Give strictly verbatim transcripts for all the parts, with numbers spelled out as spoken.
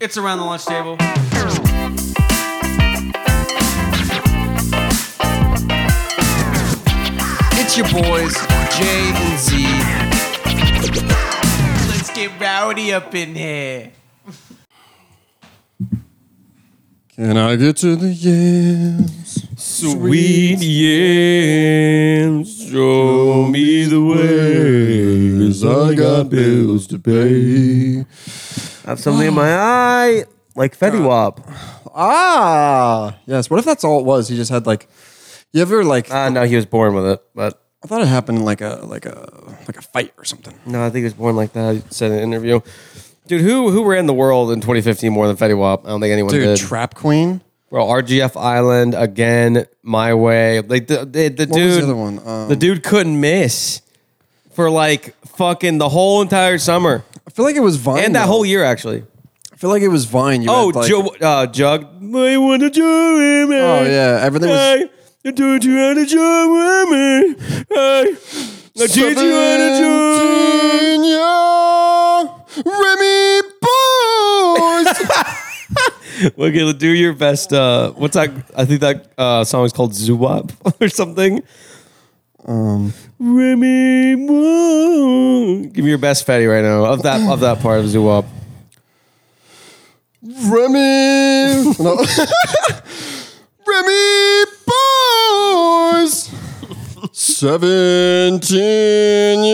It's Around the Lunch Table. It's your boys, J and Z. Let's get rowdy up in here. Can I get to the yams? Sweet yams, show me the way, 'cause I got bills to pay. I have something in my eye, like Fetty Wap. Ah, yes. What if that's all it was? He just had like, you ever like? Ah, uh, no, he was born with it, but I thought it happened in like a like a like a fight or something. No, I think he was born like that. He said in an interview. Dude, who who ran the world in twenty fifteen more than Fetty Wap? I don't think anyone Dude, did. Trap Queen. Bro, R G F Island again, My Way. Like the the, the what dude, was the other one? Um, the dude couldn't miss for like fucking the whole entire summer. I feel like it was Vine and that though. whole year actually. I feel like it was Vine. You oh, had, like, Joe, uh, Jug. I want to join me. Oh yeah, everything was. I told you how to join me. I teach you how to join. Remy boys. Okay, do your best. Uh, what's that? I think that uh, song is called Zoo-Wop or something. Um, Remy boys. Give me your best Fetty right now of that of that part of Zoo-Wop. Remy. No. Remy boys. Seventeen,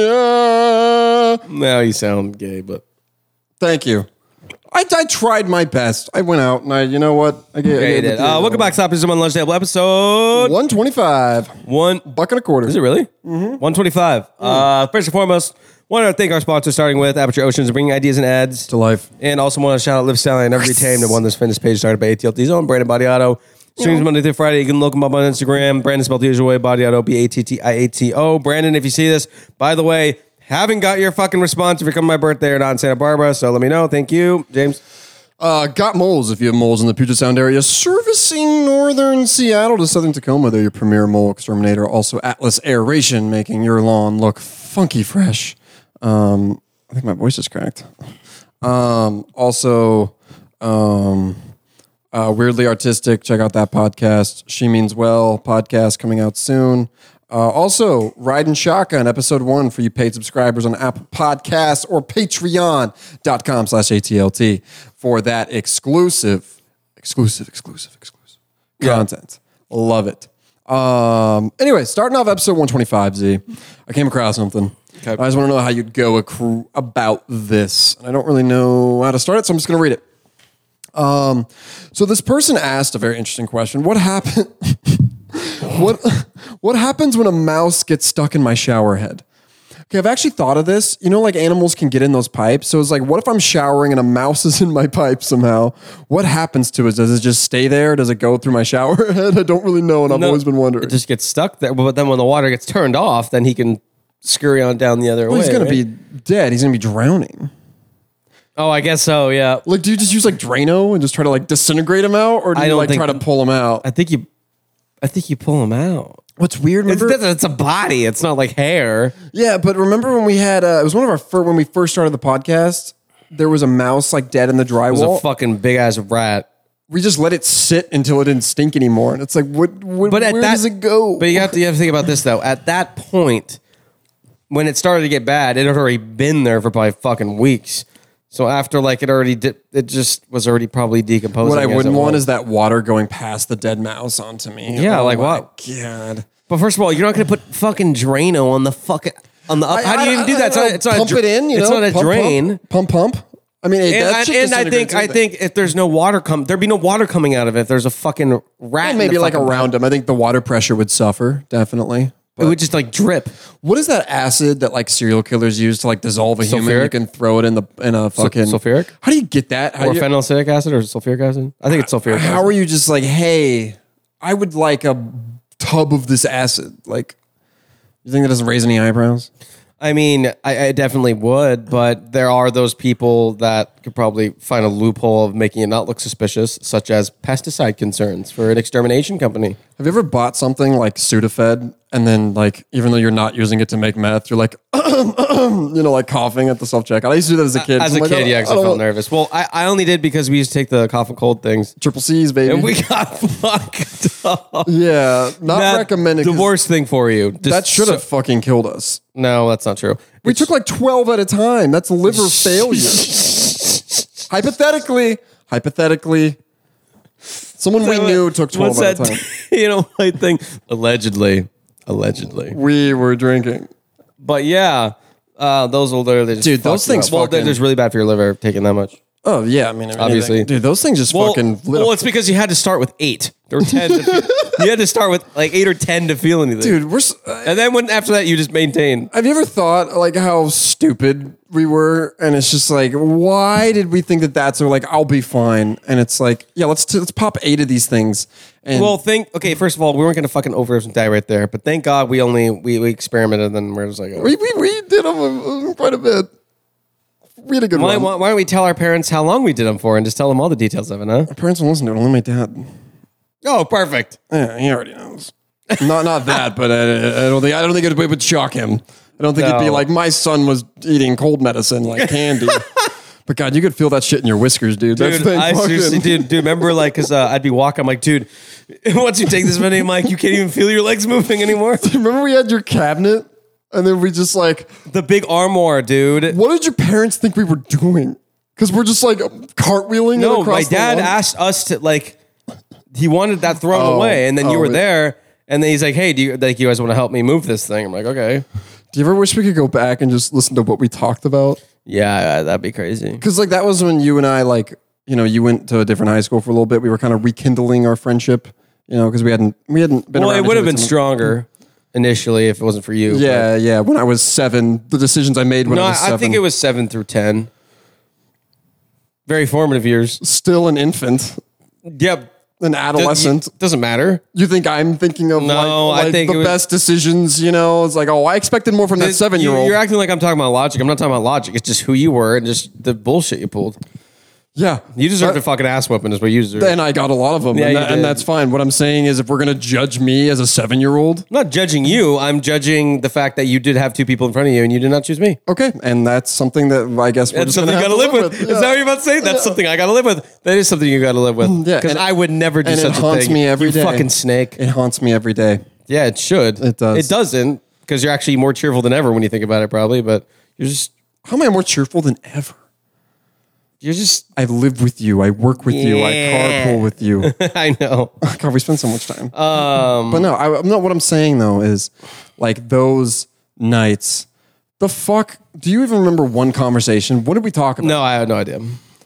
yeah. Now you sound gay, but thank you. I, I tried my best. I went out and I, you know what? I gave, yeah, I you gave did. it the, Uh, welcome back, Stop on Lunch Table episode one twenty-five. One buck and a quarter. Is it really? Mm-hmm. one twenty-five. Mm. Uh, first and foremost, want to thank our sponsors, starting with Aperture Oceans, bringing ideas and ads to life. And also want to shout out Live Sally and Every Tame, the one that's fitness page started by A T L T's own Brandon Body Auto. Streams yeah. Monday through Friday. You can look him up on Instagram. Brandon spelled the usual way. Body Auto, B A T T I A T O. Brandon, if you see this, by the way, haven't got your fucking response if you're coming my birthday or not in Santa Barbara, so let me know. Thank you. James? Uh, got moles if you have moles in the Puget Sound area. Servicing northern Seattle to southern Tacoma. They're your premier mole exterminator. Also Atlas Aeration, making your lawn look funky fresh. Um, I think my voice is cracked. Um, also, um, uh, Weirdly Artistic. Check out that podcast. She Means Well podcast coming out soon. Uh, also, Riding Shotgun, episode one for you paid subscribers on Apple Podcasts or patreon.com slash ATLT for that exclusive, exclusive, exclusive, exclusive yeah. content. Love it. Um, anyway, starting off episode one twenty-five, Z, I came across something. Okay. I just want to know how you'd go accru- about this. And I don't really know how to start it, so I'm just going to read it. Um, so this person asked a very interesting question. What happened... What what happens when a mouse gets stuck in my shower head? Okay, I've actually thought of this. You know, like animals can get in those pipes. So it's like, what if I'm showering and a mouse is in my pipe somehow? What happens to it? Does it just stay there? Does it go through my shower head? I don't really know, and I've no, always been wondering. It just gets stuck there. But then when the water gets turned off, then he can scurry on down the other well, way. He's going right? to be dead. He's going to be drowning. Oh, I guess so, yeah. Like, do you just use like Drano and just try to like disintegrate him out? Or do you like think, try to pull him out? I think you... I think you pull them out. What's weird? Remember? It's, it's a body. It's not like hair. Yeah, but remember when we had? Uh, it was one of our first, when we first started the podcast. There was a mouse like dead in the drywall. It was a fucking big ass rat. We just let it sit until it didn't stink anymore, and it's like, what? what but at where that, does it go? But you have to you have to think about this though. At that point, when it started to get bad, it had already been there for probably fucking weeks. So after like it already did, it just was already probably decomposing. What I wouldn't want is that water going past the dead mouse onto me. Yeah, oh like what? God. But first of all, you're not going to put fucking Drano on the fucking on the. Up. I, How do you even do that? It's not, it's not pump a, it in. You it's know, not a pump, drain. Pump, pump. pump. I mean, hey, and, that and, shit and I think I think if there's no water come, there'd be no water coming out of it. If there's a fucking rat, yeah, maybe like around him. I think the water pressure would suffer definitely. But it would just like drip. What is that acid that like serial killers use to like dissolve a sulfuric? human? You can throw it in the in a fucking sulfuric. How do you get that? How or you, phenylacetic acid or sulfuric acid? I think it's sulfuric acid. How are you just like, hey, I would like a tub of this acid? Like, you think that doesn't raise any eyebrows? I mean, I, I definitely would, but there are those people that could probably find a loophole of making it not look suspicious, such as pesticide concerns for an extermination company. Have you ever bought something like Sudafed And then, like, even though you're not using it to make meth, you're like, you know, like coughing at the self checkout. I used to do that as a kid. As I'm a like, kid, oh, yeah, because I, don't felt know. nervous. Well, I, I only did because we used to take the cough and cold things. Triple C's, baby. And we got fucked up. yeah, not That- recommended. The 'cause worst thing for you. Just That should have so- fucking killed us. no, that's not true. We took like twelve at a time. That's liver failure. hypothetically, hypothetically, someone we knew took twelve What's at that, a time. you know, like thing. Allegedly. Allegedly. We were drinking. But yeah, uh, those will literally just Dude, fuck those you things up. Well, they're fucking- just really bad for your liver taking that much. Oh yeah, I mean, if Obviously. anything- dude, those things just Well, fucking. lit well up. it's because you had to start with eight or ten. to feel, you had to start with like eight or ten to feel anything. Dude, we're. s- uh, And then when after that, you just maintain. Have you ever thought like how stupid we were? And it's just like, why did we think that that's or like I'll be fine? And it's like, yeah, let's t- let's pop eight of these things. And Well, think okay. First of all, we weren't going to fucking overdose and die right there. But thank God we only we, we experimented. And then we're just like, oh. we we, we did them uh, quite a bit. We had a good why, one. why, why don't we tell our parents how long we did them for and just tell them all the details of it, huh? My parents don't listen to it. Only my dad. Oh, perfect. Yeah, he already knows. not not that, but I, I don't think I don't think it would shock him. I don't think it'd be No. like my son was eating cold medicine like candy. But God, you could feel that shit in your whiskers, dude. That Dude, thing I fucking- seriously, dude, dude, remember like, cause uh, I'd be walking, I'm like, dude, once you take this many, I'm like, you can't even feel your legs moving anymore. Remember we had your cabinet, and then we just like, The big armoire, dude. what did your parents think we were doing? Because we're just like cartwheeling. it No, across my the dad lawn. asked us to like, he wanted that thrown Oh, away, and then you oh, were it- there, and then he's like, hey, do you like you guys want to help me move this thing? I'm like, okay, Do you ever wish we could go back and just listen to what we talked about? yeah, that'd be crazy. Because like that was when you and I like, you know, you went to a different high school for a little bit. We were kind of rekindling our friendship, you know, because we hadn't we hadn't been. Well, around it would have each other been too- stronger initially if it wasn't for you. Yeah, yeah. When I was seven, the decisions I made but- when no, I I, was seven. I think it was seven through ten. Very formative years. still an infant, Yep. an adolescent. Doesn't matter. You think I'm thinking of No, like, I like think the it was- best decisions? You know, it's like, oh, I expected more from that seven year You- old. You're acting like I'm talking about logic. I'm not talking about logic. It's just who you were and just the bullshit you pulled. Yeah, You deserve But- a fucking ass whooping is what you deserve. And I got a lot of them, Yeah, and, you that- and did. that's fine. What I'm saying is, if we're gonna judge me as a seven year old, I'm not judging you. I'm judging the fact that you did have two people in front of you and you did not choose me. okay, and that's something that I guess we're That's just something you gonna got have to live with. Is that what you're about to say? That's Yeah. something I got to live with. That is something you got to live with. Yeah, Because and- I would never do and it such a haunts thing. me every you day. fucking snake. It haunts me every day. Yeah, it should. It does. It doesn't because you're actually more cheerful than ever when you think about it, probably. But you're just, How am I more cheerful than ever? you're just. I live with you. I work with you. I Yeah. carpool with you. I know. God, we spend so much time. Um, but no, I, I'm not. What I'm saying though is, like those nights. The fuck? Do you even remember one conversation? What did we talk about? no, I have no idea.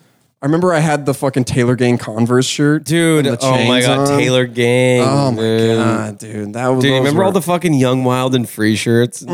I remember I had the fucking Taylor Gang Converse shirt, Dude, and the oh my chains god, on. Taylor Gang. Oh my dude. god, dude, that was. Dude, those remember were- all the fucking Young, Wild, and Free shirts?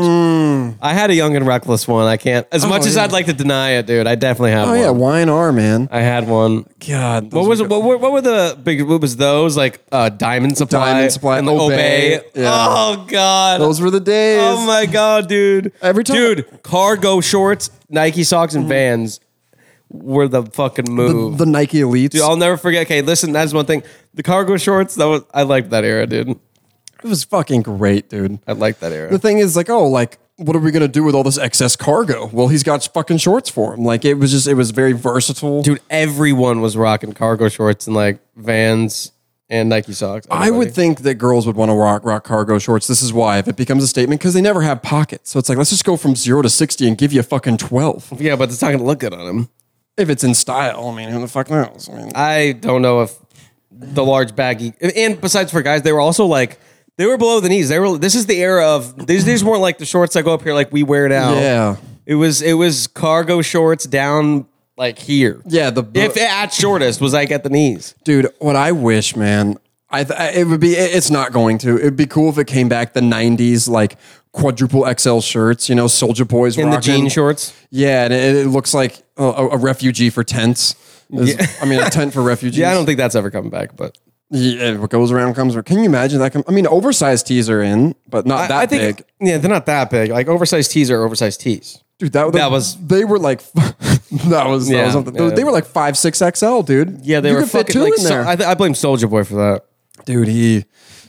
I had a Young and Reckless one. I can't, as much as yeah. I'd like to deny it, dude. I definitely had Oh one. yeah, Y and R, man. I had one. God, What those was were it? What, were- what were the big? What was those like? Uh, Diamond Supply, Diamond Supply, and like Obey. Obey, yeah. Oh god, Those were the days. Oh my god, dude. Every time- dude, cargo shorts, Nike socks, and Vans were the fucking the, move. the Nike Elites. Dude, I'll never forget. Okay, listen, that's one thing. The cargo shorts. That was I liked that era, dude. it was fucking great, dude. I liked that era. The thing is, like, oh, like, what are we gonna do with all this excess cargo? Well, he's got fucking shorts for him. Like, it was just, it was very versatile. Dude, everyone was rocking cargo shorts and like Vans and Nike socks. I would think that girls would want to rock rock cargo shorts. This is why, if it becomes a statement, because they never have pockets. So it's like, let's just go from zero to sixty and give you a fucking twelve. Yeah, but it's not gonna look good on him. If it's in style, I mean, who the fuck knows? I mean, I don't know if the large baggy and besides for guys, they were also like they were below the knees. They were. This is the era of these. These weren't like the shorts that go up here like we wear now. yeah, It was. It was cargo shorts down like here. yeah. The If at shortest was like at the knees. dude, what I wish, man, I th- it would be. it- It's not going to. It'd be cool if it came back the nineties, like quadruple X L shirts. You know, Soldier Boys In the rocking. jean shorts. Yeah, and it, it looks like a, a refugee for tents. Is- I mean, a tent for refugees. Yeah, I don't think that's ever coming back. But Yeah, what goes around comes around. Can you imagine that? com- I mean, oversized tees are in, but not that I, I think big. yeah, they're not that big. Like oversized tees are oversized tees. Dude, that, that was- they were like that was that Yeah, was something. yeah. They were like five six X L, dude. Yeah, they You were could fit fucking two like. in So, there. I, th- I blame Soldier Boy for that. Dude, he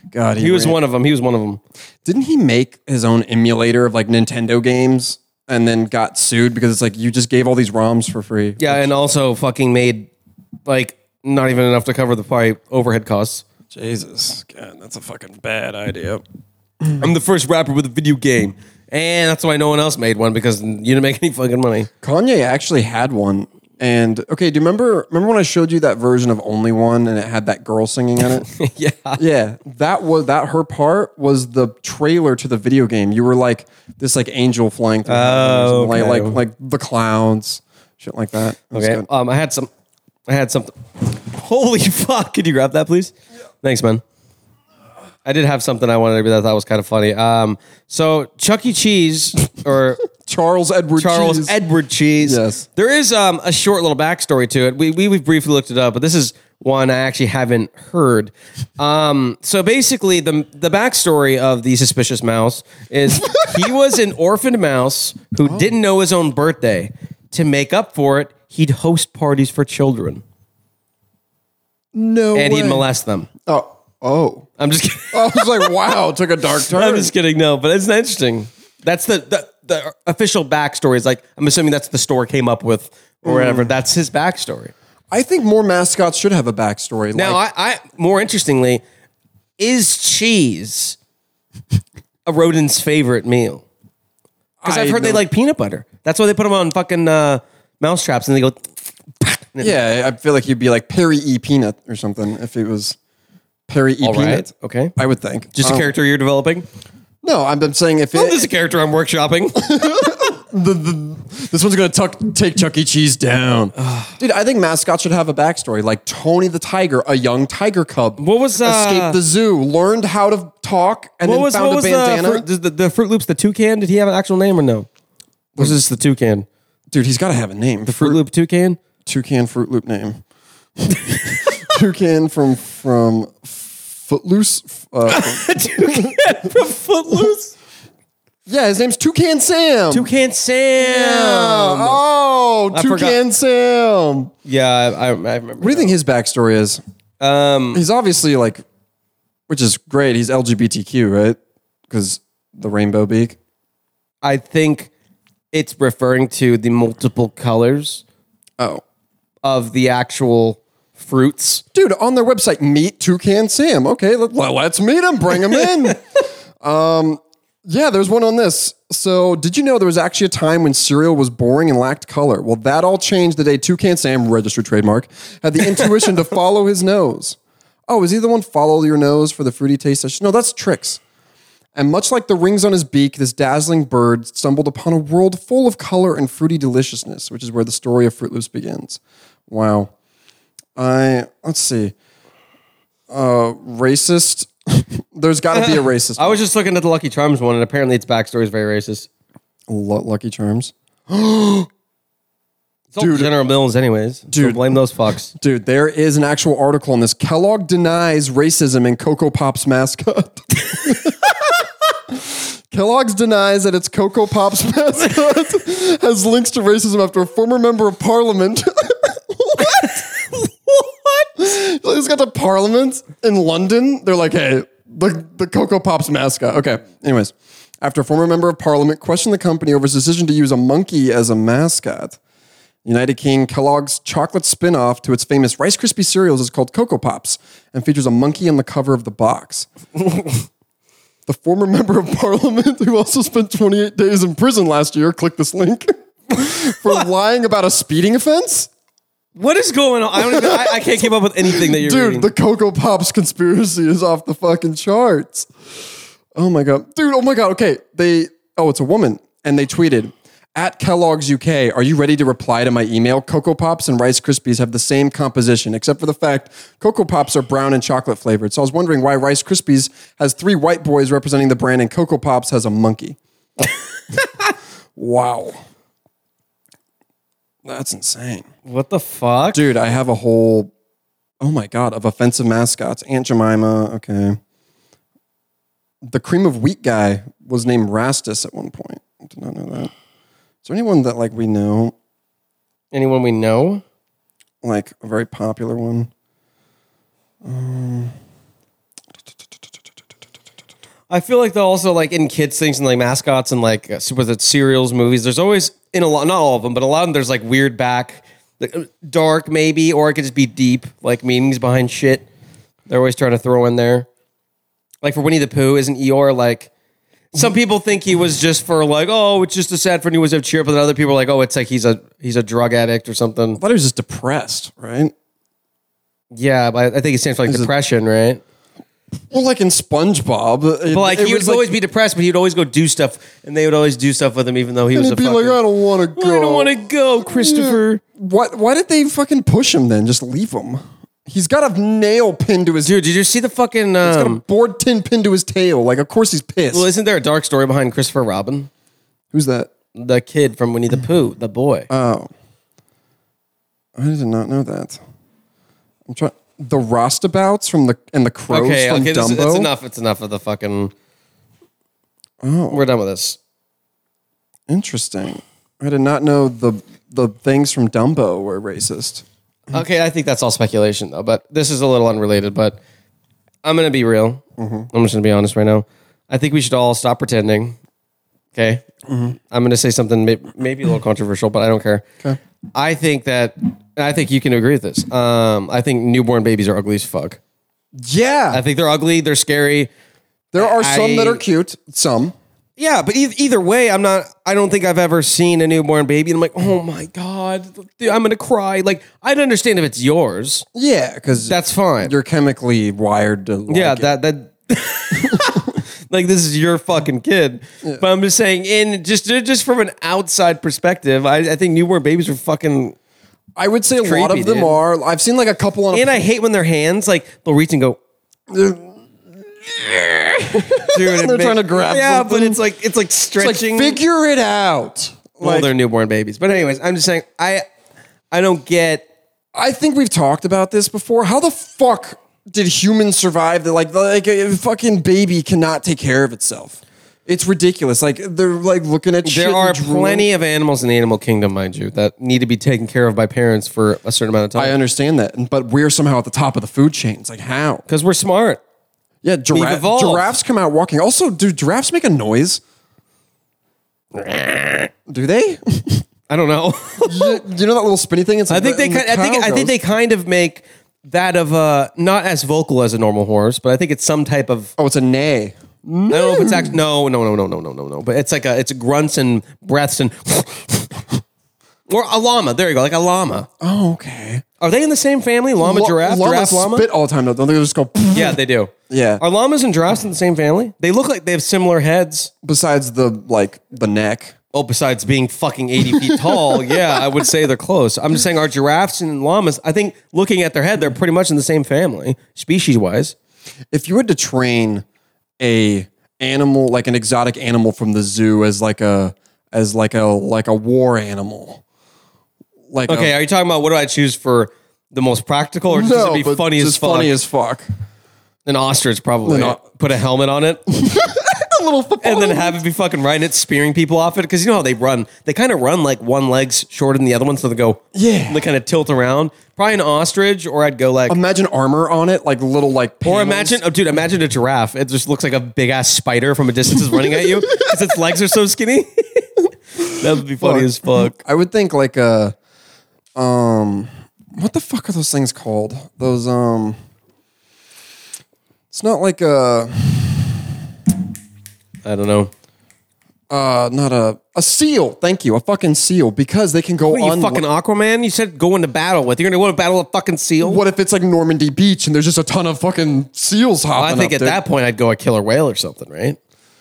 God, He was ran- one of them. He was one of them. Didn't he make his own emulator of like Nintendo games and then got sued because it's like you just gave all these ROMs for free? Yeah, and also fucking made like not even enough to cover the probably overhead costs. Jesus, God, that's a fucking bad idea. I'm the first rapper with a video game, and that's why no one else made one because you didn't make any fucking money. Kanye actually had one. And okay, do you remember remember when I showed you that version of Only One and it had that girl singing in it? Yeah, Yeah, that was that her part was the trailer to the video game. You were like this like angel flying through heaven or Oh, something, okay. like like like the clouds, shit like that. It was Okay. good. Um, I had some. I had something. Holy fuck! Could you grab that, please? Thanks, man. I did have something I wanted to that I thought was kind of funny. Um, so Chuck E. Cheese or Charles Edward Charles Cheese. Edward Cheese. Yes. There is um, a short little backstory to it. We, we we've briefly looked it up, but this is one I actually haven't heard. Um, so basically, the the backstory of the suspicious mouse is he was an orphaned mouse who Oh. didn't know his own birthday. To make up for it, he'd host parties for children No and way. he'd molest them. Oh, oh. I'm just kidding. I was like, wow, it took a dark turn. I'm just kidding. No, but it's interesting. That's the, the the official backstory. Is like I'm assuming that's the store came up with or whatever. That's his backstory. I think more mascots should have a backstory. Now, like, I, I more interestingly, is cheese a rodent's favorite meal? Because I've I heard they don't- like peanut butter. That's why they put them on fucking uh, mouse traps and they go. yeah, I feel like you'd be like Perry E. Peanut or something if it was Perry E. All Peanut. right. Okay. I would think. Just a Um, character you're developing. No, I'm I'm saying if Oh, this is it, a character I'm workshopping. this one's gonna tuck, take Chuck E. Cheese down, dude. I think mascots should have a backstory, like Tony the Tiger, a young tiger cub. What was, uh, escaped the zoo, learned how to talk, and what then was found what a was bandana. the, fruit, the the Fruit Loops? The toucan? Did he have an actual name or no? Was this the toucan? Dude, he's got to have a name. The Fruit Loop toucan. Toucan Fruit Loop name. Toucan from from Footloose. Uh, from- Toucan from Footloose. yeah, his name's Toucan Sam. Toucan Sam. Oh, I Toucan Sam. Yeah, I, I, I remember. What do you think his backstory is? Um, He's obviously like, which is great. He's L G B T Q, right? Because the rainbow beak. I think it's referring to the multiple colors Oh, of the actual fruits. dude, on their website, meet Toucan Sam. Okay, let, well, let's meet him. Bring him in. um, yeah, there's one on this. So, did you know there was actually a time when cereal was boring and lacked color? Well, that all changed the day Toucan Sam, registered trademark, had the intuition to follow his nose. Oh, is he the one follow your nose for the fruity taste? No, that's Trix. And much like the rings on his beak, this dazzling bird stumbled upon a world full of color and fruity deliciousness, which is where the story of Fruit Loops begins. Wow. I, let's see. Uh, racist. There's got to be a racist. I was just looking at the Lucky Charms one, and apparently its backstory is very racist. Lu- Lucky Charms. It's all General Mills, anyways. Dude, Dude. so blame those fucks. Dude, there is an actual article on this. Kellogg denies racism in Cocoa Pops mascot. Kellogg's denies that its Cocoa Pops mascot has links to racism after a former member of parliament. What? What? He's got to parliament in London. They're like, hey, the, the Cocoa Pops mascot. Okay. Anyways, after a former member of parliament questioned the company over his decision to use a monkey as a mascot, United King Kellogg's chocolate spin-off to its famous Rice Krispie cereals is called Cocoa Pops and features a monkey on the cover of the box. The former member of parliament, who also spent twenty-eight days in prison last year, click this link, for lying about a speeding offense. What is going on? I don't even, I, I can't keep up with anything that you're Dude, reading. the Cocoa Pops conspiracy is off the fucking charts. Oh my God. Dude, oh my God. Okay. They, oh, it's a woman. And they tweeted, at Kellogg's U K, are you ready to reply to my email? Cocoa Pops and Rice Krispies have the same composition, except for the fact Cocoa Pops are brown and chocolate flavored. So I was wondering why Rice Krispies has three white boys representing the brand and Cocoa Pops has a monkey. Wow. That's insane. What the fuck? Dude, I have a whole, oh my God, of offensive mascots. Aunt Jemima, okay. The cream of wheat guy was named Rastus at one point. I did not know that. Is there anyone that like we know, Anyone we know? like a very popular one? Um, I feel like though also like in kids things and like mascots and like uh, with the cereals movies, there's always in a lot, not all of them, but a lot of them, there's like weird back, like, dark maybe, or it could just be deep, like meanings behind shit. They're always trying to throw in there. Like for Winnie the Pooh, isn't Eeyore like, some people think he was just for like, oh, it's just a sad friend who was to cheer up, but then other people are like, oh, it's like he's a he's a drug addict or something. I thought he was just depressed, right? Yeah, but I think it stands for like Is it- depression, right? Well, like in SpongeBob, it, But like it he would was like- always be depressed, but he'd always go do stuff, and they would always do stuff with him, even though he and was he'd a be fucking. like, I don't want to go. I don't want to go, Christopher. What? Why did they fucking push him then? Just leave him. He's got a nail pinned to his. Dude, did you see the fucking? He's got a Um, board tin pinned to his tail. Like, of course he's pissed. well, isn't there a dark story behind Christopher Robin, Who's that? the kid from Winnie the Pooh, the boy? Oh, I did not know that. I'm trying. The Rostabouts from the and the crows okay, from okay, this, Dumbo. it's enough. It's enough of the fucking. Oh, We're done with this. interesting. I did not know the the things from Dumbo were racist. Okay, I think that's all speculation though. But this is a little unrelated. But I'm gonna be real. I'm just gonna be honest right now. I think we should all stop pretending. Okay, I'm gonna say something may, maybe a little controversial, but I don't care. Okay. I think that I think you can agree with this. Um, I think newborn babies are ugly as fuck. Yeah, I think they're ugly. They're scary. there are some I- that are cute. Some. Yeah, but e- either way, I'm not. I don't think I've ever seen a newborn baby and I'm like, oh my god, dude, I'm gonna cry. Like, I'd understand if it's yours. Yeah, because That's fine. You're chemically wired to. Like yeah, it. that that. Like this is your fucking kid, but I'm just saying, in just just from an outside perspective, I, I think newborn babies are fucking. I would say a lot creepy, of them dude. are. I've seen like a couple on. And A, I hate when their hands like they'll reach and go. Dude, They're trying to grab Yeah, something. but it's like it's like it's like stretching. figure it out. well, Like, they're newborn babies, but anyways, I'm just saying, I I don't get. I think we've talked about this before. How the fuck did humans survive? That like like a fucking baby cannot take care of itself. It's ridiculous. Like they're like looking at. shit There and are drooling. plenty of animals in the animal kingdom, mind you, that need to be taken care of by parents for a certain amount of I time. understand that, but we're somehow at the top of the food chain. It's like how? Because we're smart. Yeah, giraffe, evolved. giraffes come out walking. Also, do giraffes make a noise? Do they? I don't know. you, you know that little spinny thing? It's I like think they. the- Kind, the I think. cow I think goes. they kind of make that of a not as vocal as a normal horse, but I think it's some type of. Oh, it's a neigh. I don't know if it's actually no, no, no, no, no, no, no, no. But it's like a. It's grunts and breaths and. Or a llama. There you go, like a llama. Oh, okay. Are they in the same family? Llama, Lo- giraffe, llamas giraffe, llama. spit all the time though. Don't they just go? Yeah, they do. Yeah. Are llamas and giraffes in the same family? They look like they have similar heads. Besides the like the neck. Oh, besides being fucking eighty feet tall, yeah, I would say they're close. I'm just saying our giraffes and llamas, I think looking at their head, they're pretty much in the same family, species-wise. If you had to train a animal like an exotic animal from the zoo as like a as like a like a war animal, like Okay, a, are you talking about what do I choose for the most practical or just to be but funny as just fuck? funny as fuck. An ostrich, probably. An o- Put a helmet on it. A little football. And then have it be fucking riding it, spearing people off it. Because you know how they run. They kind of run like one leg's shorter than the other one, so they go, Yeah. they kind of tilt around. Probably an ostrich, or I'd go like, Imagine armor on it, like little like. or panels. imagine, oh, dude, imagine a giraffe. It just looks like a big ass spider from a distance is running at you because its legs are so skinny. That would be funny Fuck. as fuck. I would think like a, um, what the fuck are those things called? Those um, it's not like a, I don't know. uh, not a a seal. Thank you, a fucking seal, because they can go What are you on. fucking Aquaman? You said go into battle with. You're gonna go to battle a fucking seal. What if it's like Normandy Beach and there's just a ton of fucking seals Well, hopping I think up at there? that point I'd go a killer whale or something, right?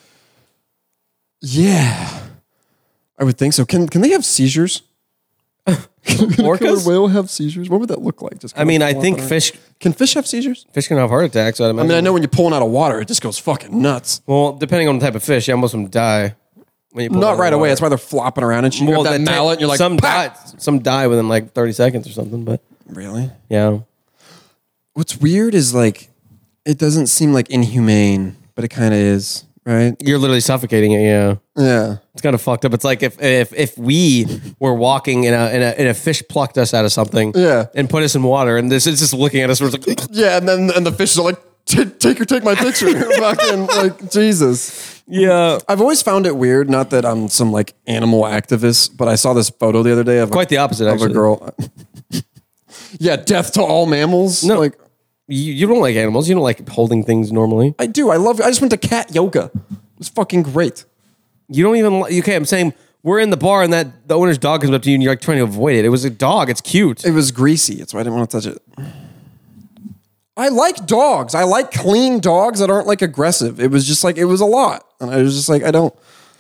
Yeah, I would think so. Can can they have seizures? Can a killer Orcas? whale have seizures? What would that look like? Just I mean, I flopping think around? fish Can fish have seizures? fish can have heart attacks. I'd I imagine. mean, I know when you're pulling out of water, it just goes fucking nuts. Well, depending on the type of fish, yeah, most of them die. When you pull Not them right out of away. water. That's why they're flopping around and shit. You Well, grab that that mallet and you're like, some "Pah!" die, some die within like thirty seconds or something. But Really? yeah, What's weird is like, it doesn't seem like inhumane, but it kind of is, right? you're literally suffocating it. Yeah, Yeah. it's kind of fucked up. It's like if if if we were walking in a in a, and a fish plucked us out of something, Yeah. and put us in water, and this is just looking at us. We're like, Yeah, and then and the fish are like t- take or take my picture. Fucking like Jesus. Yeah. I've always found it weird. Not that I'm some like animal activist, but I saw this photo the other day of Quite a, the opposite, of actually. a girl. Yeah, death to all mammals. No. Like You, you don't like animals. You don't like holding things normally. I do. I love. I just went to cat yoga. It was fucking great. You don't even like, okay, I'm saying we're in the bar and that the owner's dog comes up to you and you're like trying to avoid it. It was a dog. It's cute. It was greasy. That's why I didn't want to touch it. I like dogs. I like clean dogs that aren't like aggressive. It was just like, it was a lot. And I was just like, I don't.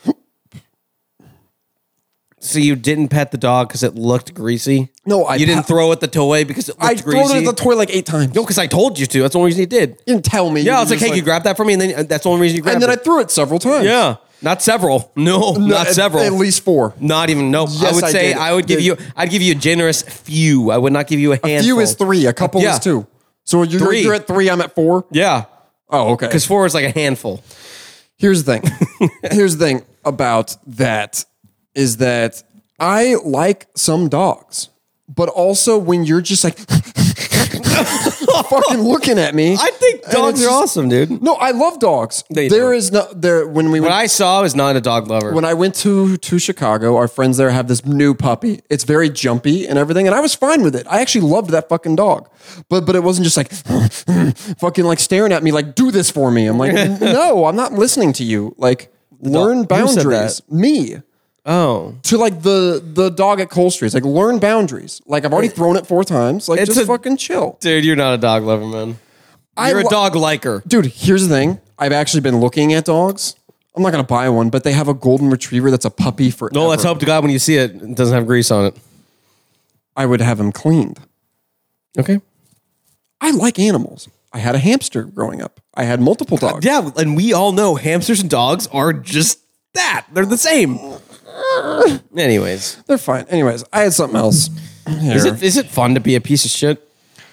So you didn't pet the dog because it looked greasy? No, I You didn't pa- throw it the toy because it looked I greasy? threw it at the toy like eight times. No, because I told you to. That's the only reason you did. You didn't tell me. Yeah, You I was like, just hey, can you grab that for me? And then uh, that's the only reason you grabbed And then I it. threw it several times. Yeah. Not several. No, not at, several. At least four. Not even, no. Yes, I would I say did. I would give Did- you, I'd give you a generous few. I would not give you a handful. A few is three. A couple Yeah. is two. So you're, Three. you're at three. I'm at four. Yeah. Oh, okay. Because four is like a handful. Here's the thing. Here's the thing about that is that I like some dogs, but also when you're just like fucking looking at me. I think and dogs it's are just- awesome, dude. No, I love dogs. No, you There don't. is no there when we What went, I saw is not a dog lover. when I went to to Chicago, our friends there have this new puppy. It's very jumpy and everything, and I was fine with it. I actually loved that fucking dog, but but it wasn't just like fucking like staring at me like do this for me. I'm like no, I'm not listening to you. Like learn Who said boundaries. Me. oh. To like the the dog at Cole Street. It's like learn boundaries. Like I've already thrown it four times. Like It's just a- fucking chill. Dude, you're not a dog lover, man. I You're a lo- dog liker. Dude, here's the thing. I've actually been looking at dogs. I'm not gonna buy one, but they have a golden retriever that's a puppy for. No, let's hope to God when you see it, it doesn't have grease on it. I would have him cleaned. Okay. I like animals. I had a hamster growing up. I had multiple dogs. Yeah, and we all know hamsters and dogs are just that. They're the same. Anyways. They're fine. Anyways, I had something else. Here. Is it is it fun to be a piece of shit?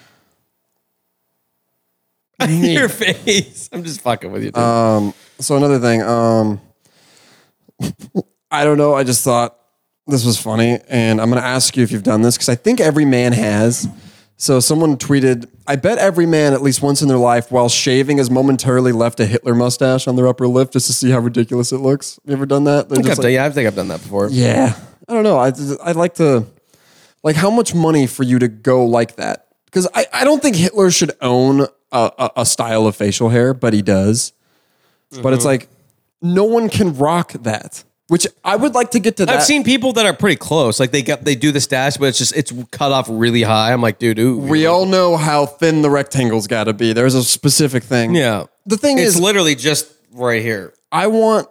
Your face. I'm just fucking with you, dude. So another thing, um, I don't know. I just thought this was funny, and I'm going to ask you if you've done this because I think every man has. So someone tweeted, "I bet every man at least once in their life, while shaving, has momentarily left a Hitler mustache on their upper lip just to see how ridiculous it looks." Have you ever done that? They're I think, just I've like- done, yeah, I think I've done that before. yeah, I don't know. I I'd like to, like, how much money for you to go like that? Because I, I don't think Hitler should own a, a, a style of facial hair, but he does. But it's like no one can rock that. Which I would like to get to that. I've seen people that are pretty close. Like they get they do the stash, but it's just it's cut off really high. I'm like, dude, ooh. We all know how thin the rectangle's got to be. There's a specific thing. Yeah. The thing It's is, literally just right here. I want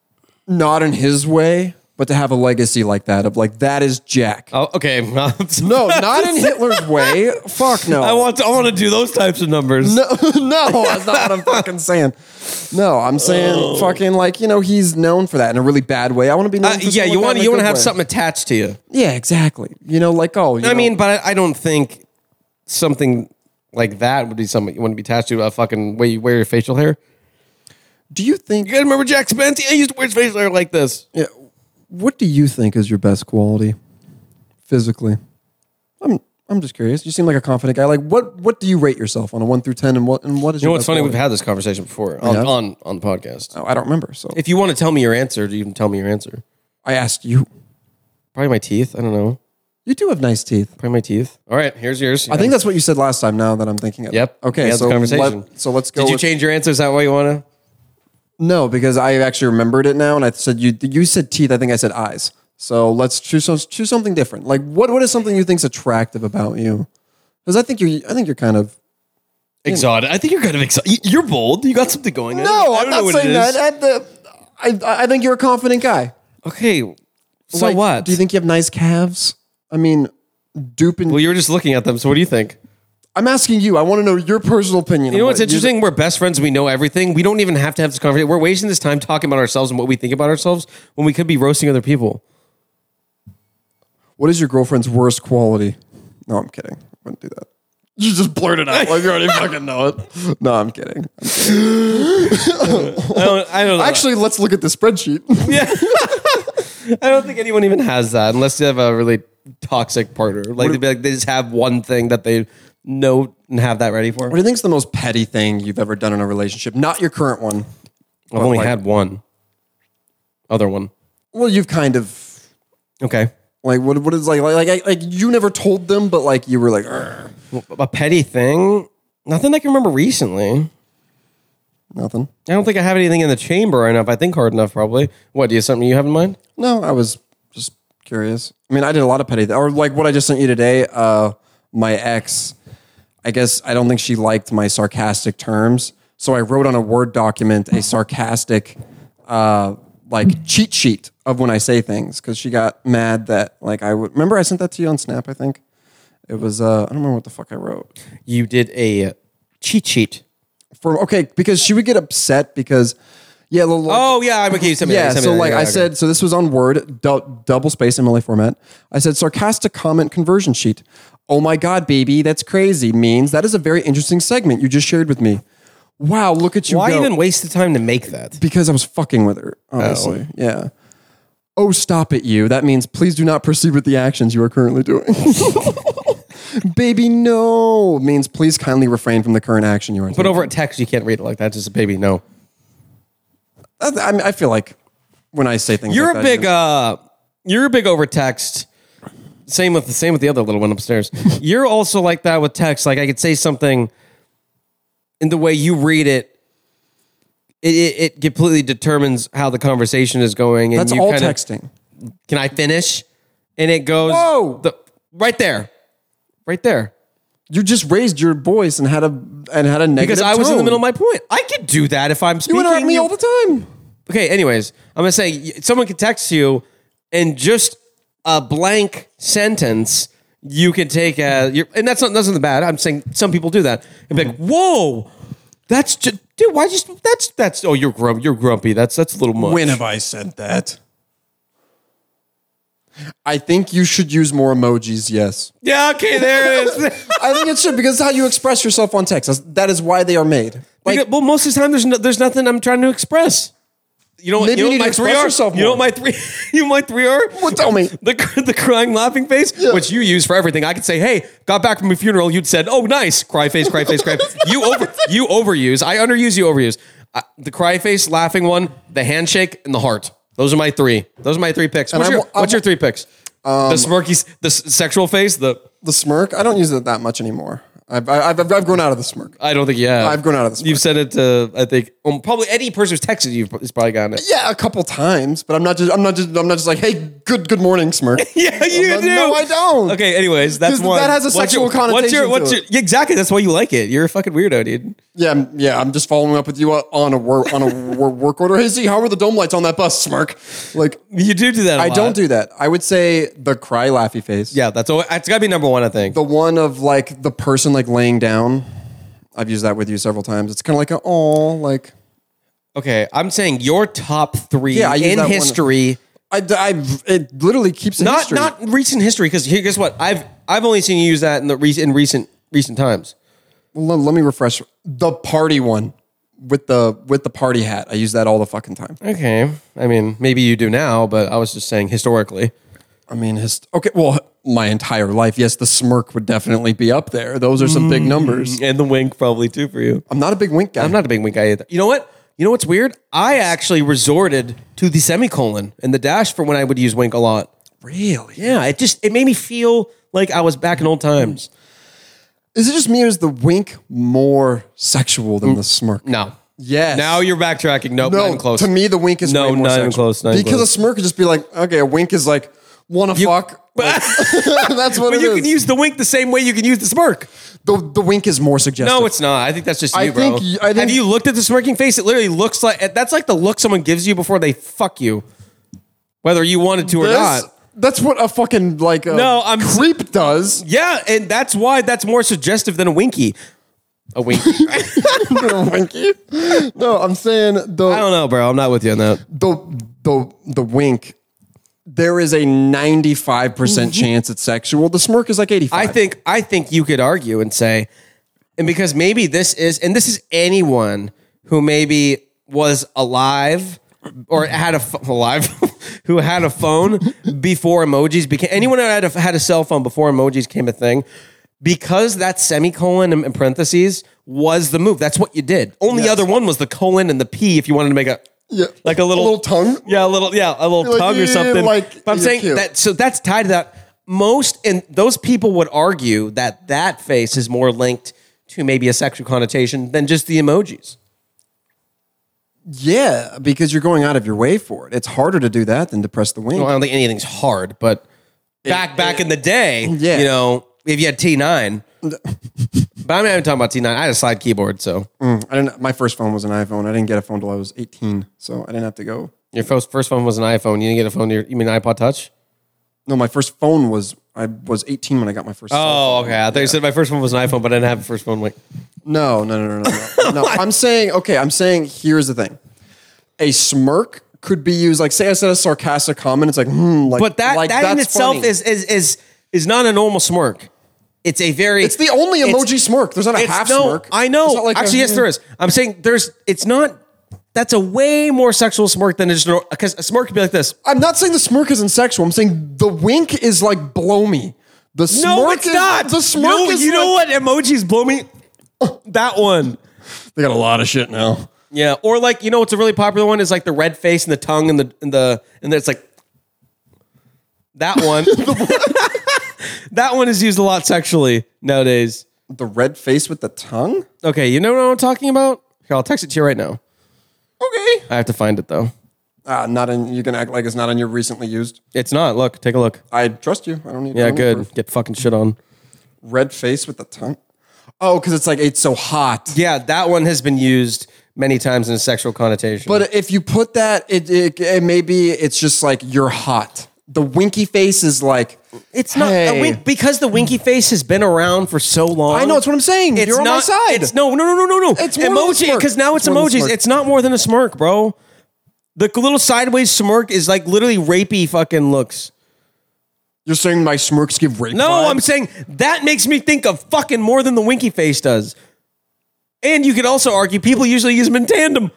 not in his way, but to have a legacy like that of like that is Jack. Oh, okay. No, not in Hitler's way. Fuck no. I want to I want to do those types of numbers. No, no, that's not what I'm fucking saying. No, I'm saying fucking like, you know, he's known for that in a really bad way. I want to be known Uh, for yeah, something you like want that in a you want to good have way. something attached to you. Yeah, exactly. You know, like, oh, you I know, mean, but I, I don't think something like that would be something you want to be attached to. A fucking way you wear your facial hair. do you think, You guys remember Jack Spence? He used to wear his facial hair like this. yeah, what do you think is your best quality physically? I'm I'm just curious. You seem like a confident guy. Like, what what do you rate yourself on a one through ten, and what and what is You know your what's best funny? quality? We've had this conversation before on, have? on on the podcast. Oh, I don't remember. So If you want to tell me your answer, you can tell me your answer. I asked you. Probably my teeth. I don't know. You do have nice teeth. Probably my teeth. All right, here's yours. I think that's what you said last time. Now that I'm thinking of it. Yep. Okay. We had So the conversation. let- so let's go. Did you with- change your answer? Is that what you want to? No, because I actually remembered it now, and I said you. You said teeth. I think I said eyes. So let's choose some, choose something different. Like what? What is something you think's attractive about you? Because I think you're. I think you're kind of. Exotic. I think you're kind of exotic. You're bold. You got something going. No, I I'm don't know not what saying it that. is. At the, I I think you're a confident guy. Okay. So Like, what? Do you think you have nice calves? I mean, duping. Well, you were just looking at them. So what do you think? I'm asking you. I want to know your personal opinion. You know what's interesting? We're best friends. We know everything. We don't even have to have this conversation. We're wasting this time talking about ourselves and what we think about ourselves when we could be roasting other people. What is your girlfriend's worst quality? No, I'm kidding. I wouldn't do that. You just blurt it out like you already fucking know it. No, I'm kidding. I'm kidding. I don't, I don't know. Actually, let's look at the spreadsheet. I don't think anyone even has that unless they have a really toxic partner. Like, they'd be like, they just have one thing that they note and have that ready for? What do you think's the most petty thing you've ever done in a relationship? Not your current one. I've only like- had one. Other one. Well, you've kind of Okay. like what? What is like like like, like you never told them, but like you were like, "Arr." A petty thing? Nothing I can remember recently. Nothing. I don't think I have anything in the chamber right now. If I think hard enough, probably. What, do you have something you have in mind? No, I was just curious. I mean, I did a lot of petty, th- or like what I just sent you today. Uh, my ex, I guess I don't think she liked my sarcastic terms, so I wrote on a Word document a sarcastic, uh, like cheat sheet of when I say things because she got mad that like I would remember I sent that to you on Snap. I think it was. Uh, I don't remember what the fuck I wrote. You did a cheat sheet. For okay, because she would get upset because yeah, the, Oh, yeah. I'm okay. You sent me that, yeah. you sent me So that. like Yeah, I okay. said, so this was on Word, du- double space M L A format. I said sarcastic comment conversion sheet. Oh my god, baby, that's crazy. Means that is a very interesting segment you just shared with me. Wow, look at you Why go. even waste the time to make that? Because I was fucking with her, honestly. Yeah. Oh, stop it, you. That means please do not proceed with the actions you are currently doing. Baby, no. Means please kindly refrain from the current action you are But taking. over at text, you can't read it like that. Just a baby, no. I, I mean, I feel like when I say things You're like a that, big, you- uh, you're a big over text. Same with the same with the other little one upstairs. You're also like that with text. Like I could say something, in the way you read it, it, it, it completely determines how the conversation is going. And that's you all kinda- texting. Can I finish? And it goes, Whoa. the, right there, right there. You just raised your voice and had a and had a negative Because I was in the tone. middle of my point. I could do that if I'm You speaking. interrupt me all the time. Okay, anyways, I'm gonna say y- someone could text you and just a blank sentence you can take as you're, and that's not that's nothing bad. I'm saying some people do that and be like, "Whoa, that's just dude. Why just that's that's oh you're grump you're grumpy. That's that's a little much." When have I said that? I think you should use more emojis. Yes, Yeah, okay, there it is. I think it should because it's how you express yourself on text. That's- That is why they are made. Like, Because- well, most of the time there's no, there's nothing I'm trying to express. You know, what- Maybe you know you what need my to three express are. yourself You know more. what my three? You know what my three are? Well, tell me. The the crying laughing face, which you use for everything. I could say, "Hey, got back from a funeral." You'd said, "Oh, nice." Cry face, cry face, cry. You over you overuse. I underuse. You overuse. Uh, the cry face, laughing one, the handshake, and the heart. Those are my three. Those are my three picks. What's I'm- your I'm- What's your three picks? the smirky, s- the s- sexual face. The the smirk. I don't use it that much anymore. I've I've, I've, I've grown out of the smirk. I don't think you have. I've grown out of the smirk. You've said it to I think um, probably any person who's texted you has probably gotten it. Yeah, a couple times, but I'm not just I'm not just I'm not just like, hey, good good morning, smirk. Yeah, you No, do. no, I don't. Okay, anyways, that's 'Cause one. that has a What's sexual your, connotation What's your, to what's it. your, yeah, exactly. That's why you like it. You're a fucking weirdo, dude. Yeah, I'm- yeah. I'm just following up with you on a work on a wor- work order. Hey, Z, how are the dome lights on that bus, smirk? Like, You do do that. I I don't do that. I would say the cry laughy face. Yeah, that's all. It's got to be number one, I think. The one of like the person like laying down. I've used that with you several times. It's kind of like a oh, like Okay, I'm saying your top three Yeah, I use in that one. history. I, I it literally keeps it Not history. not recent history, because here, guess what? I've I've only seen you use that in the recent in recent recent times. Let, let me refresh the party one with the with the party hat. I use that all the fucking time. Okay, I mean maybe you do now, but I was just saying historically. I mean, his okay. Well, my entire life, yes, the smirk would definitely be up there. Those are some big numbers. And the wink probably too for you. I'm not a big wink guy. I'm not a big wink guy either. You know what? You know what's weird? I actually resorted to the semicolon and the dash for when I would use wink a lot. really. Yeah, it just it made me feel like I was back in old times. Is it just me or is the wink more sexual than the smirk? No. Yes. Now you're backtracking. Nope, not No, even close. to me, the wink is No, way more not even sexual. close, not even because close. a smirk could just be like, okay, a wink is like, wanna fuck. Like, that's what But it you is. can use the wink the same way you can use the smirk. the the wink is more suggestive. No, it's not. I think that's just you, I bro. think y- I think- Have you looked at the smirking face? It literally looks like that's like the look someone gives you before they fuck you, whether you wanted to or This- not. That's what a fucking like a No, I'm- creep does. Yeah, and that's why that's more suggestive than a winky. A winky. Winky. No, I'm saying the I don't know, bro. I'm not with you on that. the the the wink. There is a ninety-five percent chance it's sexual. The smirk is like eighty-five. I think I think you could argue and say, and because maybe this is, and this is anyone who maybe was alive or had a ph- alive who had a phone before emojis became anyone who had a, had a cell phone before emojis came a thing. because that semicolon in, in parentheses was the move. That's what you did. Only Yes. other one was the colon and the P if you wanted to make a Yeah. like a little, A little tongue? Yeah, a little yeah, a little Like, tongue or yeah, something. like, but I'm you're saying cute. that so that's tied to that. Most and those people would argue that that face is more linked to maybe a sexual connotation than just the emojis. Yeah, because you're going out of your way for it. It's harder to do that than to press the wink. Well, I don't think anything's hard, but back back in the day, Yeah. you know, if you had T nine, but I'm not even talking about T nine. I had a slide keyboard, so Mm, I didn't. My first phone was an iPhone. I didn't get a phone till I was eighteen, so I didn't have to go. your first first phone was an iPhone. You didn't get a phone. Your, you mean iPod Touch? No, my first phone was. I was eighteen when I got my first. cell Oh, phone. okay. I thought you said my first one was an iPhone, but I didn't have a first one. Like, No, no, no, no, no. No, no. I'm saying. Okay, I'm saying. Here's the thing. A smirk could be used. Like, say I said a sarcastic comment. It's like, hmm. Like, but that like, that in that's itself funny. is is is is not a normal smirk. It's a very. It's the only it's- emoji smirk. There's not a It's half no, smirk. I know. It's not like a- Actually, yes, there is. I'm saying there's. It's not. That's a way more sexual smirk than just because a smirk could be like this. I'm not saying the smirk isn't sexual. I'm saying the wink is like blow me. The smirk No, it's is, not. The smirk you know, is you know like- what emojis blow me? That one. They got a lot of shit now. Yeah, or like you know what's a really popular one is like the red face and the tongue and the and the and then it's like that one. That one is used a lot sexually nowadays. The red face with the tongue? Okay, you know what I'm talking about? Here, I'll text it to you right now. Okay. I have to find it though. Ah, not in. You can act like it's not on your recently used. It's not. Look, take a look. I trust you. I don't need. I Yeah, don't need good. proof. Get fucking shit on. Red face with the tongue. Oh, because it's like it's so hot. Yeah, that one has been used many times in a sexual connotation. But if you put that, it, it, it maybe it's just like you're hot. The winky face is like it's not hey. a wink because the winky face has been around for so long. I know it's what I'm saying. It's You're on not, my side. It's no, no, no, no, no, no. It's more than a emoji smirk. because now it's, It's more than a emojis. smirk. It's not more than a smirk, bro. The little sideways smirk is like literally rapey fucking looks. You're saying my smirks give rape. No, vibes? I'm saying that makes me think of fucking more than the winky face does. And you could also argue people usually use them in tandem.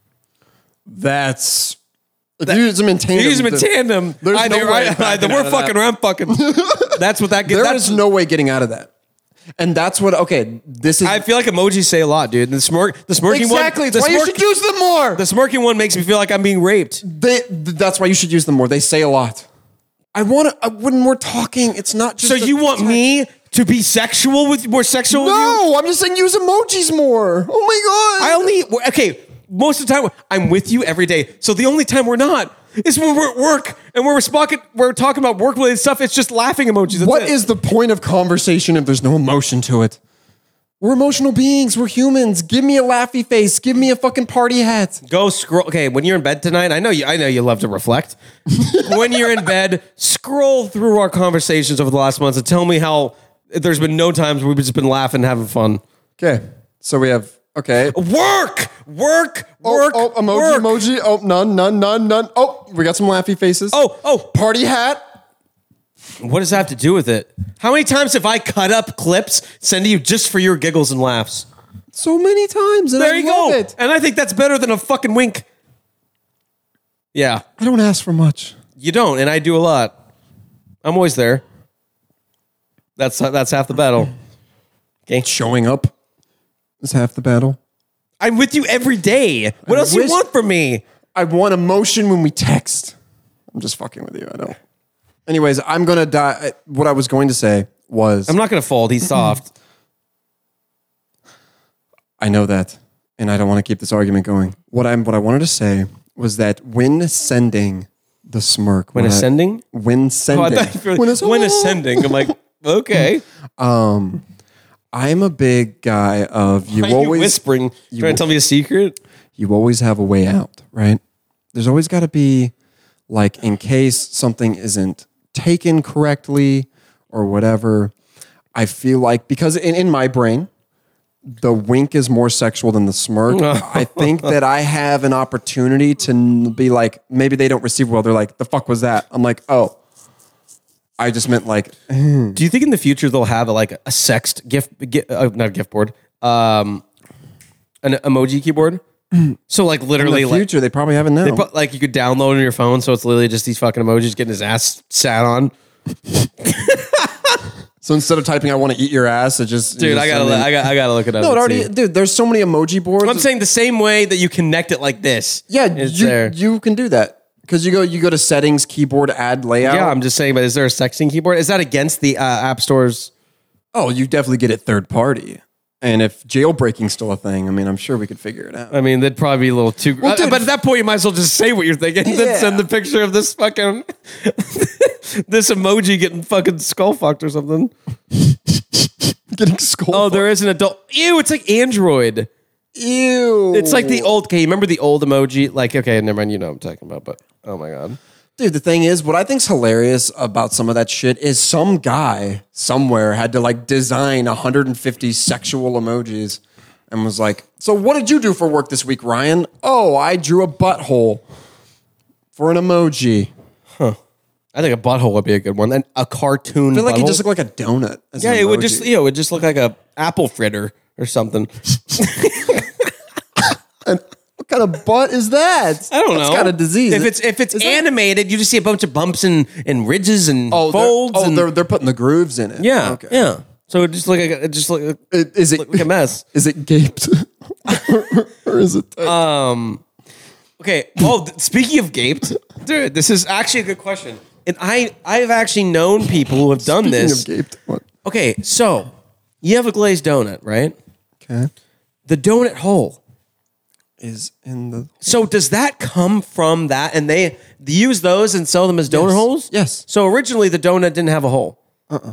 That's. If you use them in tandem. You use them in the- tandem. there's no Either, way either, backing we're out of fucking that. or I'm fucking. That's what that gets. There that's, is no way getting out of that. And that's what. Okay, this is I feel like emojis say a lot, dude. The smirk, the smirking one. exactly. The That's why you smirk, should use them more. the smirking one makes me feel like I'm being raped. They, th- that's why you should use them more. They say a lot. I want to. When we're talking, it's not just. So a you want text. me to be sexual with more sexual? with you? No, I'm just saying use emojis more. Oh my god. I only okay. Most of the time, I'm with you every day. So the only time we're not is when we're at work and we're talking. We're talking about work-related stuff. It's just laughing emojis. That's What it. is the point of conversation if there's no emotion to it? We're emotional beings. We're humans. Give me a laughy face. Give me a fucking party hat. Go scroll. Okay, when you're in bed tonight, I know you. I know you love to reflect. When you're in bed, scroll through our conversations over the last months and tell me how there's been no times where we've just been laughing, and having fun. Okay. So we have. Okay. Work, work, Oh, work. oh, emoji, work. emoji. Oh, none, none, none, none. Oh, we got some laughy faces. Oh, oh. Party hat. What does that have to do with it? How many times have I cut up clips, send to you just for your giggles and laughs? So many times. And There I you love go. it. And I think that's better than a fucking wink. Yeah, I don't ask for much. you don't, and I do a lot. I'm always there. That's that's half the battle. Okay, Showing up is half the battle. I'm with you every day. What I else wish- you want from me? I want emotion when we text. I'm just fucking with you. I know. Anyways, I'm gonna die. What I was going to say was I'm not gonna fold. He's soft. I know that, and I don't want to keep this argument going. What I'm what I wanted to say was that when sending the smirk, When I- ascending? when Oh, sending, I thought you were- when, it's- when ascending, I'm like, okay. I'm a big guy of you Why are you always whispering, you trying to tell me a secret. you always have a way out, right? There's always got to be, like, in case something isn't taken correctly or whatever. I feel like, because in, in my brain, the wink is more sexual than the smirk. I think that I have an opportunity to n- be like, maybe they don't receive well. They're like, the fuck was that? I'm like, oh, I just meant like, Do you think in the future they'll have a, like a sexed gift, gift uh, not a gift board, um, an emoji keyboard? So like in literally, the like, future, they probably haven't now. they put, like you could download on your phone, so it's literally just these fucking emojis getting his ass sat on. So instead of typing "I want to eat your ass," it just Dude, you I just gotta, send in- I got, I gotta look it up. No, it and already, see. dude. There's so many emoji boards. I'm saying the same way that you connect it like this. yeah, it's you, there. you can do that because you go you go to settings, keyboard, add layout. Yeah, I'm just saying. But is there a sexting keyboard? Is that against the uh, app stores? Oh, you definitely get it third party. And if jailbreaking's still a thing, I mean, I'm sure we could figure it out. I mean, that'd probably be a little too. Well, uh, dude, but at that point, you might as well just say what you're thinking. Yeah. Then send the picture of this fucking this emoji getting fucking skull fucked or something. Getting skull. Oh, there is an adult. Ew, it's like Android. Ew. It's like the old. Okay, you remember the old emoji? Like, okay, never mind. You know what I'm talking about. But oh my god. Dude, the thing is, what I think's hilarious about some of that shit is some guy somewhere had to like design one hundred fifty sexual emojis and was like, so what did you do for work this week, Ryan? Oh, I drew a butthole for an emoji. I think a butthole would be a good one. And a cartoon. I feel like butthole. it just looked like a donut. as Yeah, an it would emoji. just you know, it would just look like a apple fritter or something. What kind of butt is that? I don't That's know. kind of disease. If it's if it's Is that- animated, you just see a bunch of bumps and, and ridges and oh, they're, folds. oh and, they're, they're putting the grooves in it. yeah, Okay. yeah. So it just look like a, it just look, look It- Is it like a mess. Is it gaped? or is it tight? Um. Okay. Oh, th- speaking of gaped, dude, this is actually a good question. And I I've actually known people who have done Speaking this. of gaped, what? Okay, so you have a glazed donut, right? Okay. The donut hole. Is in the So does that come from that? And they use those and sell them as donut Yes. holes? Yes. So originally the donut didn't have a hole. Uh-uh.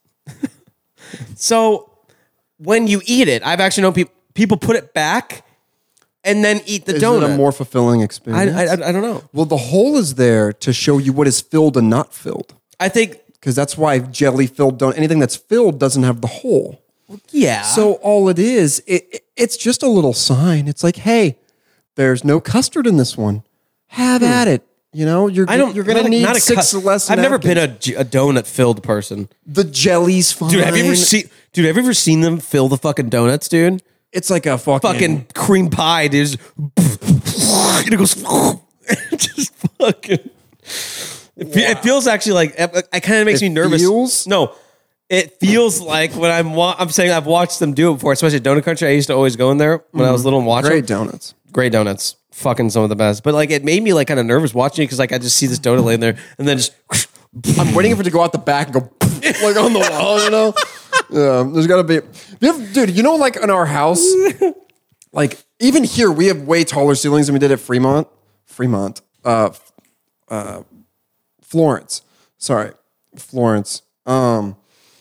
So when you eat it, I've actually known people people put it back and then eat the Is donut. it a more fulfilling I, experience? I, I, I don't know. well, the hole is there to show you what is filled and not filled. I think, Because that's why jelly filled don't anything that's filled doesn't have the hole. yeah. So all it is, it, it- it's just a little sign. It's like, hey, there's no custard in this one. Have at it. You know, you're I don't. you're gonna not a- need not a six cu- less. I've never been napkins. a, a donut filled person, the jelly's fine. dude. Have you ever seen? Dude, have you ever seen them fill the fucking donuts, dude? It's like a fucking. Fucking cream pie, dude. And it goes just fucking. It, fe- it feels actually like it kind of makes It me nervous. feels? No, it feels like when I'm wa- I'm saying I've watched them do it before, especially at Donut Country. I used to always go in there when I was little and watch great them. donuts. Great donuts, fucking some of the best. But like it made me like kind of nervous watching it because like I just see this donut laying there and then just. I'm waiting for it to go out the back and go like on the wall, you know? Yeah, there's got to be. You have, dude, you know, like in our house, like even here, we have way taller ceilings than we did at Fremont. Fremont. Uh, uh, Florence. Sorry. Florence. Um,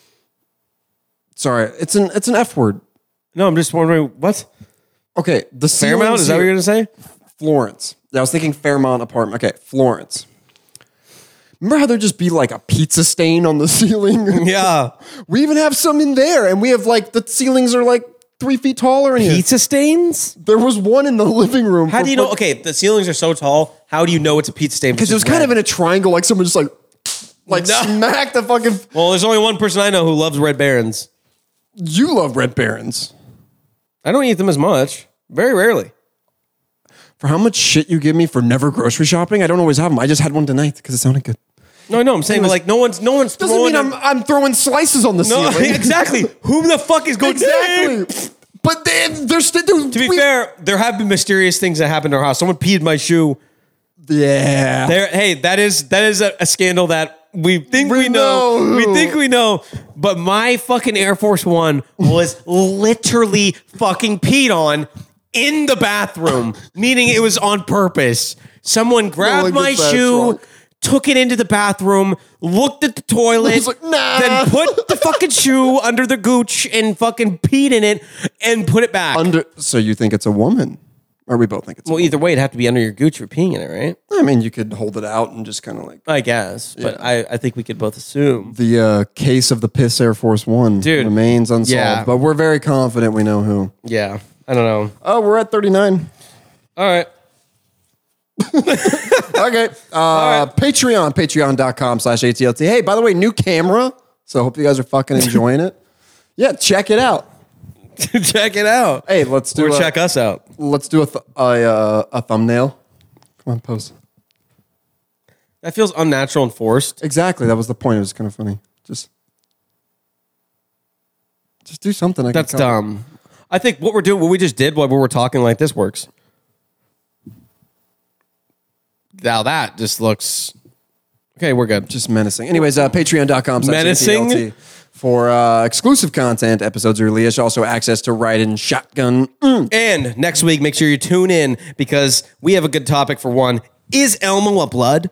sorry. It's an, it's an F word. No, I'm just wondering what Okay. The Fairmount is that what here- you're gonna say? Florence. Yeah, I was thinking Fairmont apartment. Okay, Florence. Remember how there'd just be like a pizza stain on the ceiling? Yeah, We even have some in there, and we have like the ceilings are like three feet taller in here. pizza stains. There was one in the living room. How do you know? Okay, the ceilings are so tall. How do you know it's a pizza stain? Because it was kind of in a triangle, like someone just like like No. smacked the fucking. Well, there's only one person I know who loves Red Barons. You love Red Barons. I don't eat them as much. Very rarely. For how much shit you give me for never grocery shopping, I don't always have them. I just had one tonight because it sounded good. No, I know. I'm saying Anyways, like no one's no one's Doesn't throwing mean I'm them- I'm throwing slices on the no, ceiling. exactly. Who the fuck is going Exactly. But then there's still. To To be fair, there have been mysterious things that happened in our house. Someone peed in my shoe. yeah. There, hey, that is that is a, a scandal that we think we, We know. know. We think we know. But my fucking Air Force One was literally fucking peed on in the bathroom, meaning it was on purpose. Someone grabbed one my gets that shoe, drunk. took it into the bathroom, looked at the toilet, He's like, nah. then put the fucking shoe under the gooch and fucking peed in it and put it back. Under. So you think it's a woman, or we both think it's. well, either way, it'd have to be under your gooch for peeing in it, right? A, I mean, you could hold it out and just kind of like. I guess, but I, I think we could both assume. The uh, case of the piss Air Force One Dude. remains unsolved, Yeah. but we're very confident we know who. Yeah, I don't know. Oh, we're at thirty-nine. All right. Okay. Uh, Patreon, patreon.com slash ATLT. Hey, by the way, new camera. So I hope you guys are fucking enjoying it. Yeah, check it out. Check it out. Hey, let's do Or a, check us out. let's do a, th- a, uh, a thumbnail. Come on, pose. That feels unnatural and forced. Exactly. That was the point. It was kind of funny. Just Just do something. I That's can cover. dumb. I think what we're doing, what we just did while we were talking like this works. Now that just looks... Okay, we're good. Just menacing. Anyways, uh, patreon.com slash Menacing? N T L T for uh, exclusive content, episodes early, also access to Ride and Shotgun. Mm. And next week, make sure you tune in because we have a good topic for one. Is Elmo a blood?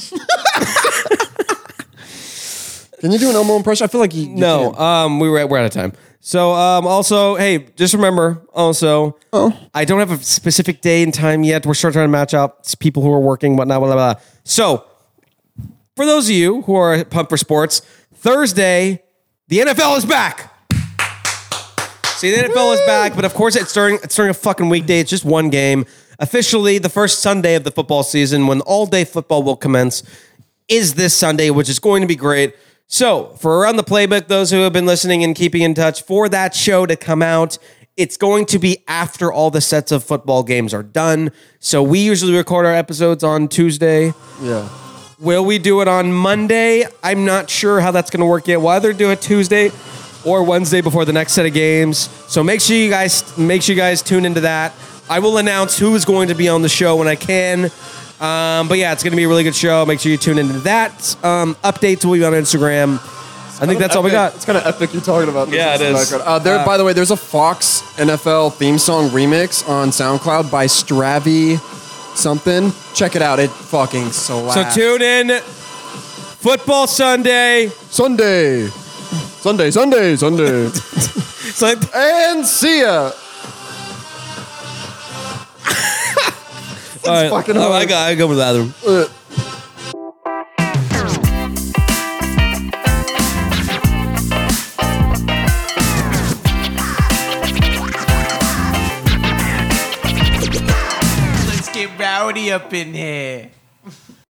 Can you do an Elmo impression? I feel like you, you No, can't. um, we were we're out of time. So, um, also, hey, just remember, also, Oh. I don't have a specific day and time yet. We're still trying to match out people who are working, whatnot, blah, blah, blah. So, for those of you who are pumped for sports, Thursday, the N F L is back. See, the N F L is back, but of course, it's during it's during a fucking weekday. It's just one game. Officially, the first Sunday of the football season, when all-day football will commence, is this Sunday, which is going to be great. So, for Around the Playbook, those who have been listening and keeping in touch, for that show to come out, it's going to be after all the sets of football games are done. So, we usually record our episodes on Tuesday. Yeah. Will we do it on Monday? I'm not sure how that's going to work yet. We'll either do it Tuesday or Wednesday before the next set of games. So, make sure you guys make sure you guys tune into that. I will announce who is going to be on the show when I can. Um, but yeah, it's going to be a really good show. Make sure you tune into that. Um, updates will be on Instagram. I think that's all we got. It's kind of epic you're talking about. This Yeah, in it the is. background. Uh, there, Uh, by the way, there's a Fox N F L theme song remix on SoundCloud by Stravi something. Check it out. It fucking So slaps. tune in. Football Sunday. Sunday. Sunday, Sunday, Sunday. So, And see ya. all right. fucking Oh, I hard. got. I go to the bathroom. Uh, Let's get rowdy up in here.